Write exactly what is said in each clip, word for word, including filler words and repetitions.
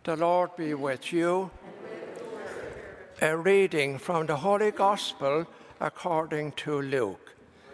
The Lord be with you. A reading from the Holy Gospel according to Luke.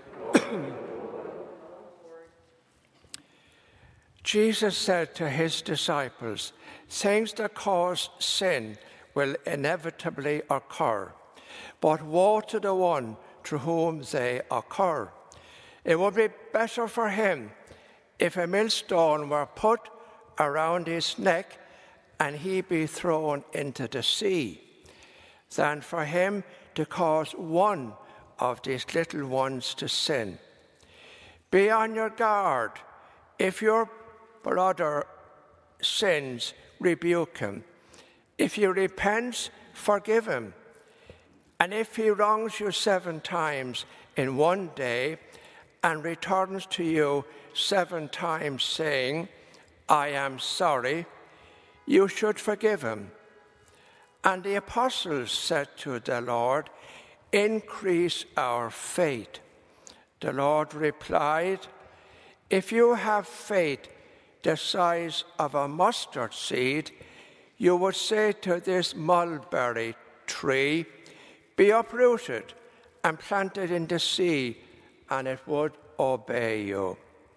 Jesus said to his disciples, "Things that cause sin will inevitably occur, but woe to the one through whom they occur. It would be better for him if a millstone were put around his neck and he be thrown into the sea, than for him to cause one of these little ones to sin. Be on your guard. If your brother sins, rebuke him. If he repents, forgive him. And if he wrongs you seven times in one day and returns to you seven times saying, 'I am sorry,' you should forgive him." And the apostles said to the Lord, "Increase our faith." The Lord replied, "If you have faith the size of a mustard seed, you would say to this mulberry tree, 'Be uprooted and planted in the sea,' and it would obey you."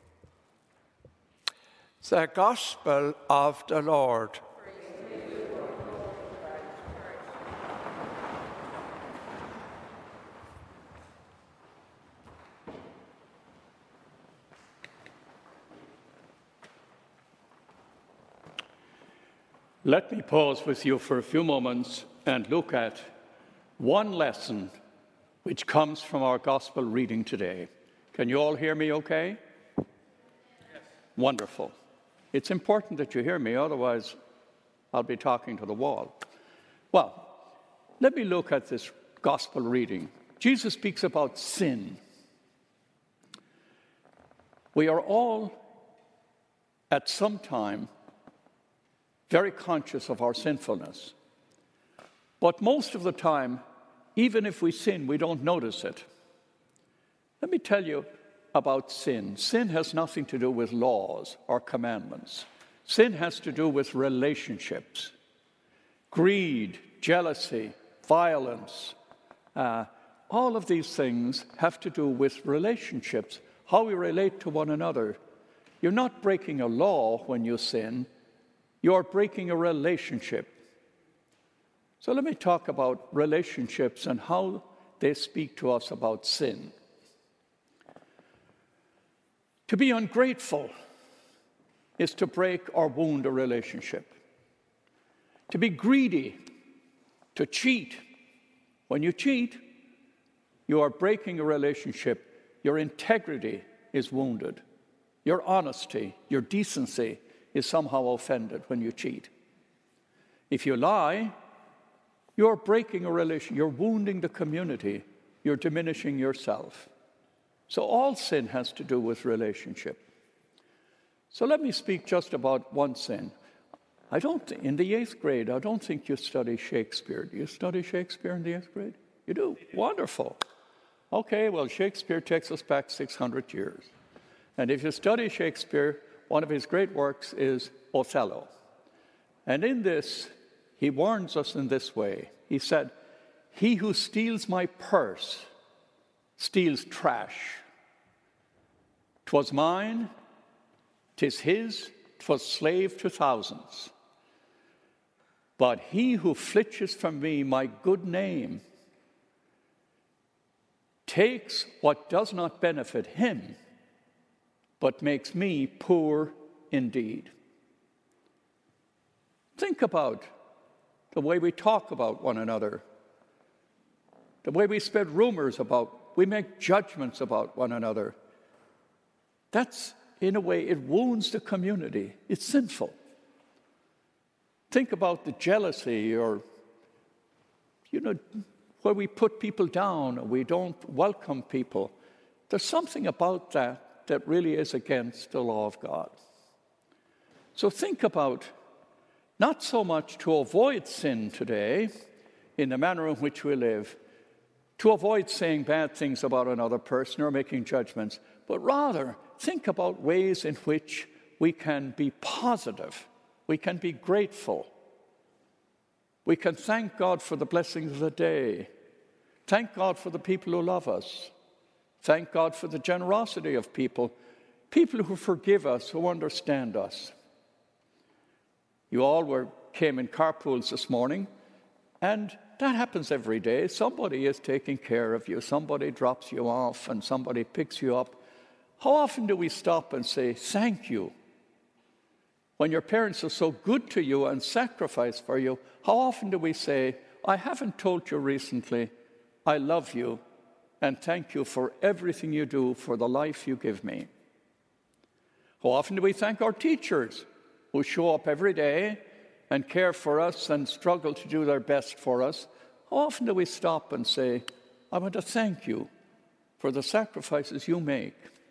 The Gospel of the Lord. Let me pause with you for a few moments and look at one lesson which comes from our gospel reading today. Can you all hear me okay? Yes. Wonderful. It's important that you hear me, otherwise I'll be talking to the wall. Well, let me look at this gospel reading. Jesus speaks about sin. We are all at some time very conscious of our sinfulness. But most of the time, even if we sin, we don't notice it. Let me tell you about sin. Sin has nothing to do with laws or commandments. Sin has to do with relationships. Greed, jealousy, violence, uh, all of these things have to do with relationships, how we relate to one another. You're not breaking a law when you sin. You're breaking a relationship. So let me talk about relationships and how they speak to us about sin. To be ungrateful is to break or wound a relationship. To be greedy, to cheat. When you cheat, you are breaking a relationship. Your integrity is wounded. Your honesty, your decency is somehow offended when you cheat. If you lie, you're breaking a relation, you're wounding the community, you're diminishing yourself. So all sin has to do with relationship. So let me speak just about one sin. I don't, th- in the eighth grade, I don't think you study Shakespeare. Do you study Shakespeare in the eighth grade? You do? Wonderful. Okay, well, Shakespeare takes us back six hundred years. And if you study Shakespeare, one of his great works is Othello. And in this, he warns us in this way. He said, "He who steals my purse steals trash. 'Twas mine, 'tis his, 'twas slave to thousands. But he who flitches from me my good name takes what does not benefit him, but makes me poor indeed." Think about the way we talk about one another, the way we spread rumors about, we make judgments about one another. That's, in a way, it wounds the community. It's sinful. Think about the jealousy or, you know, where we put people down or we don't welcome people. There's something about that that really is against the law of God. So think about, not so much to avoid sin today in the manner in which we live, to avoid saying bad things about another person or making judgments, but rather think about ways in which we can be positive, we can be grateful, We can thank God for the blessings of the day. Thank God for the people who love us. Thank God for the generosity of people, people who forgive us, who understand us. You all were came in carpools this morning, and that happens every day. Somebody is taking care of you. Somebody drops you off, and somebody picks you up. How often do we stop and say, thank you? When your parents are so good to you and sacrifice for you, how often do we say, I haven't told you recently, I love you, and thank you for everything you do, for the life you give me? How often do we thank our teachers who show up every day and care for us and struggle to do their best for us? How often do we stop and say, I want to thank you for the sacrifices you make?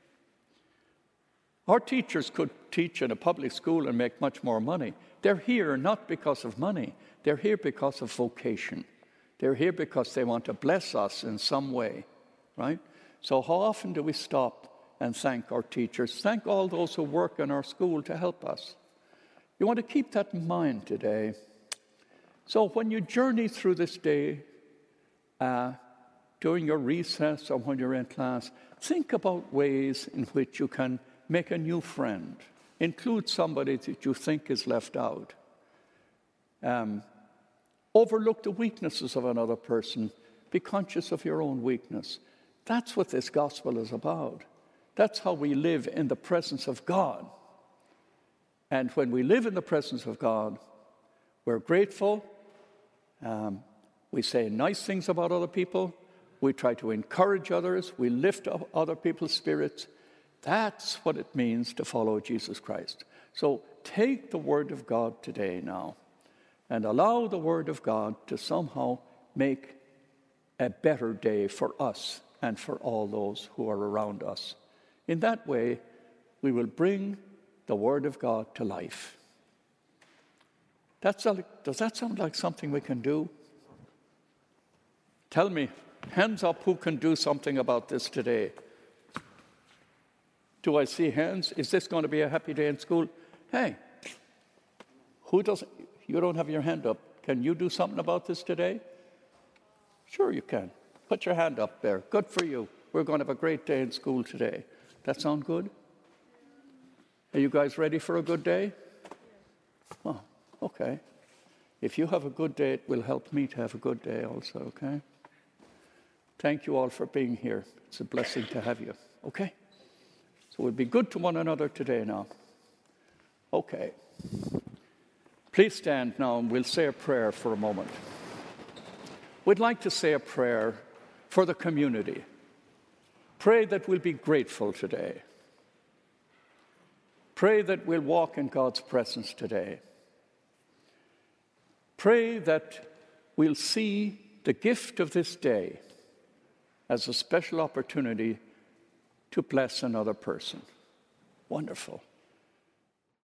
Our teachers could teach in a public school and make much more money. They're here not because of money. They're here because of vocation. They're here because they want to bless us in some way, right? So how often do we stop and thank our teachers? Thank all those who work in our school to help us. You want to keep that in mind today. So when you journey through this day, uh, during your recess or when you're in class, think about ways in which you can make a new friend. Include somebody that you think is left out. Um, overlook the weaknesses of another person. Be conscious of your own weakness. That's what this gospel is about. That's how we live in the presence of God. And when we live in the presence of God, we're grateful. Um, we say nice things about other people. We try to encourage others. We lift up other people's spirits. That's what it means to follow Jesus Christ. So take the Word of God today now and allow the Word of God to somehow make a better day for us and for all those who are around us. In that way, we will bring the Word of God to life. That's like, does that sound like something we can do? Tell me, hands up who can do something about this today. Do I see hands? Is this going to be a happy day in school? Hey, who doesn't? You don't have your hand up. Can you do something about this today? Sure you can. Put your hand up there. Good for you. We're going to have a great day in school today. That sound good? Are you guys ready for a good day? Oh, okay. If you have a good day, it will help me to have a good day also, okay? Thank you all for being here. It's a blessing to have you, okay? So we'll be good to one another today now. Okay. Please stand now and we'll say a prayer for a moment. We'd like to say a prayer for the community. Pray that we'll be grateful today. Pray that we'll walk in God's presence today. Pray that we'll see the gift of this day as a special opportunity to bless another person. Wonderful.